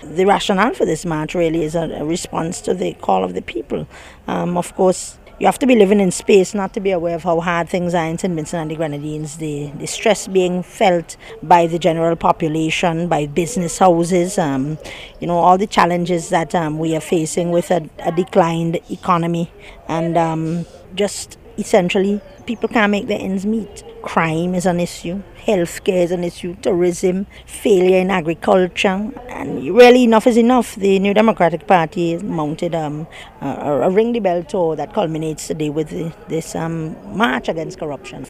the rationale for this march really is a response to the call of the people. Of course, you have to be living in space not to be aware of how hard things are in St. Vincent and the Grenadines, the stress being felt by the general population, by business houses, all the challenges that we are facing with a declined economy, and just essentially people can't make their ends meet. Crime is an issue, healthcare is an issue, tourism, failure in agriculture, and really enough is enough. The New Democratic Party has mounted a ring the bell tour that culminates today with this march against corruption.